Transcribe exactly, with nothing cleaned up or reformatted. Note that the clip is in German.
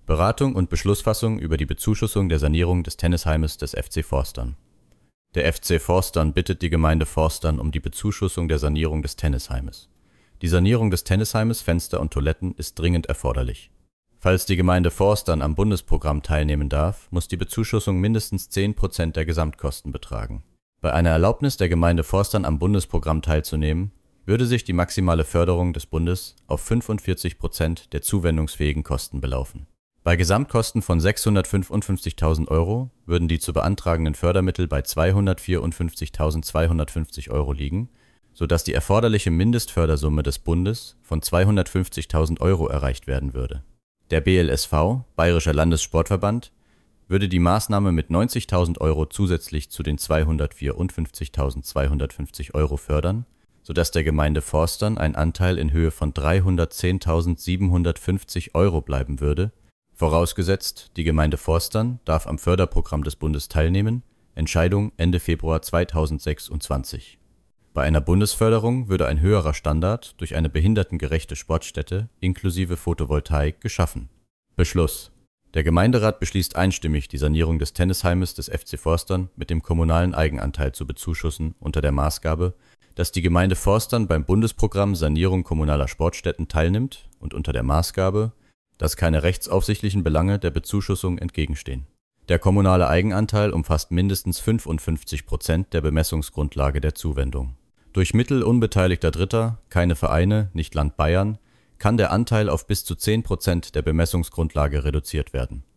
Beratung und Beschlussfassung über die Bezuschussung der Sanierung des Tennisheimes des F C Forstern. Der F C Forstern bittet die Gemeinde Forstern um die Bezuschussung der Sanierung des Tennisheimes. Die Sanierung des Tennisheimes, Fenster und Toiletten ist dringend erforderlich. Falls die Gemeinde Forstern am Bundesprogramm teilnehmen darf, muss die Bezuschussung mindestens zehn Prozent der Gesamtkosten betragen. Bei einer Erlaubnis der Gemeinde Forstern am Bundesprogramm teilzunehmen, würde sich die maximale Förderung des Bundes auf fünfundvierzig Prozent der zuwendungsfähigen Kosten belaufen. Bei Gesamtkosten von sechshundertfünfundfünfzigtausend Euro würden die zu beantragenden Fördermittel bei zweihundertvierundfünfzigtausendzweihundertfünfzig Euro liegen, sodass die erforderliche Mindestfördersumme des Bundes von zweihundertfünfzigtausend Euro erreicht werden würde. Der B L S V, Bayerischer Landessportverband, würde die Maßnahme mit neunzigtausend Euro zusätzlich zu den zweihundertvierundfünfzigtausendzweihundertfünfzig Euro fördern, sodass der Gemeinde Forstern ein Anteil in Höhe von dreihundertzehntausendsiebenhundertfünfzig Euro bleiben würde, vorausgesetzt, die Gemeinde Forstern darf am Förderprogramm des Bundes teilnehmen, Entscheidung Ende Februar zweitausendsechsundzwanzig. Bei einer Bundesförderung würde ein höherer Standard durch eine behindertengerechte Sportstätte inklusive Photovoltaik geschaffen. Beschluss: Der Gemeinderat beschließt einstimmig, die Sanierung des Tennisheimes des F C Forstern mit dem kommunalen Eigenanteil zu bezuschussen unter der Maßgabe, dass die Gemeinde Forstern beim Bundesprogramm Sanierung kommunaler Sportstätten teilnimmt und unter der Maßgabe, dass keine rechtsaufsichtlichen Belange der Bezuschussung entgegenstehen. Der kommunale Eigenanteil umfasst mindestens fünfundfünfzig Prozent der Bemessungsgrundlage der Zuwendung. Durch Mittel unbeteiligter Dritter, keine Vereine, nicht Land Bayern, kann der Anteil auf bis zu zehn Prozent der Bemessungsgrundlage reduziert werden